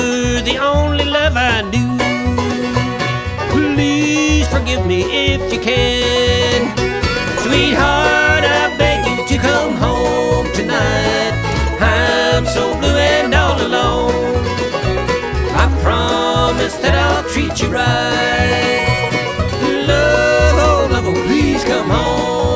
you're the only love I knew. Please forgive me if you can. Sweetheart, I beg you to come home tonight. I'm so blue and all alone. I promise that I'll treat you right.